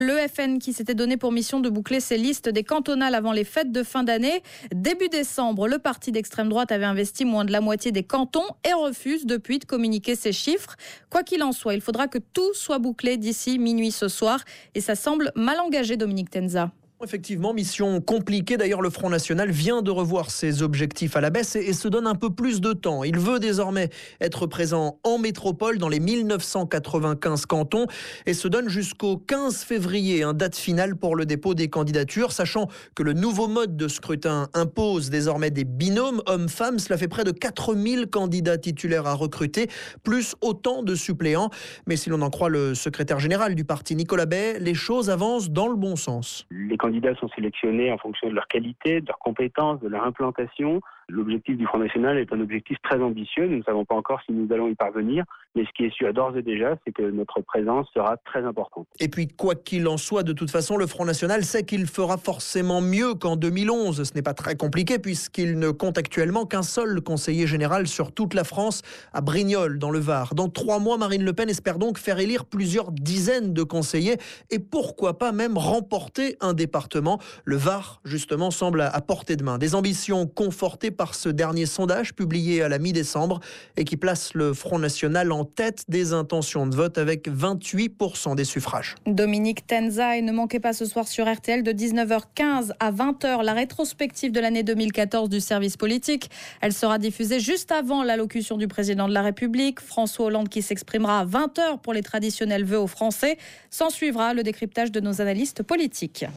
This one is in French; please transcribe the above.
Le FN qui s'était donné pour mission de boucler ses listes des cantonales avant les fêtes de fin d'année. Début décembre, le parti d'extrême droite avait investi moins de la moitié des cantons et refuse depuis de communiquer ces chiffres. Quoi qu'il en soit, il faudra que tout soit bouclé d'ici minuit ce soir. Et ça semble mal engagé, Dominique Tenza. Effectivement, mission compliquée. D'ailleurs, le Front National vient de revoir ses objectifs à la baisse et se donne un peu plus de temps. Il veut désormais être présent en métropole dans les 1995 cantons et se donne jusqu'au 15 février, date finale pour le dépôt des candidatures, sachant que le nouveau mode de scrutin impose désormais des binômes hommes-femmes. Cela fait près de 4000 candidats titulaires à recruter, plus autant de suppléants. Mais si l'on en croit le secrétaire général du parti, Nicolas Bay, les choses avancent dans le bon sens. Les candidats sont sélectionnés en fonction de leur qualité, de leurs compétences, de leur implantation. L'objectif du Front National est un objectif très ambitieux. Nous ne savons pas encore si nous allons y parvenir. Mais ce qui est sûr d'ores et déjà, c'est que notre présence sera très importante. Et puis, quoi qu'il en soit, de toute façon, le Front National sait qu'il fera forcément mieux qu'en 2011. Ce n'est pas très compliqué puisqu'il ne compte actuellement qu'un seul conseiller général sur toute la France, à Brignoles, dans le Var. Dans 3 mois, Marine Le Pen espère donc faire élire plusieurs dizaines de conseillers et pourquoi pas même remporter un département. Le Var, justement, semble à portée de main. Des ambitions confortées par ce dernier sondage publié à la mi-décembre et qui place le Front National en tête des intentions de vote avec 28% des suffrages. Dominique Tenza, et ne manquez pas ce soir sur RTL de 19h15 à 20h la rétrospective de l'année 2014 du service politique. Elle sera diffusée juste avant l'allocution du président de la République, François Hollande, qui s'exprimera à 20h pour les traditionnels vœux aux Français. S'en suivra le décryptage de nos analystes politiques.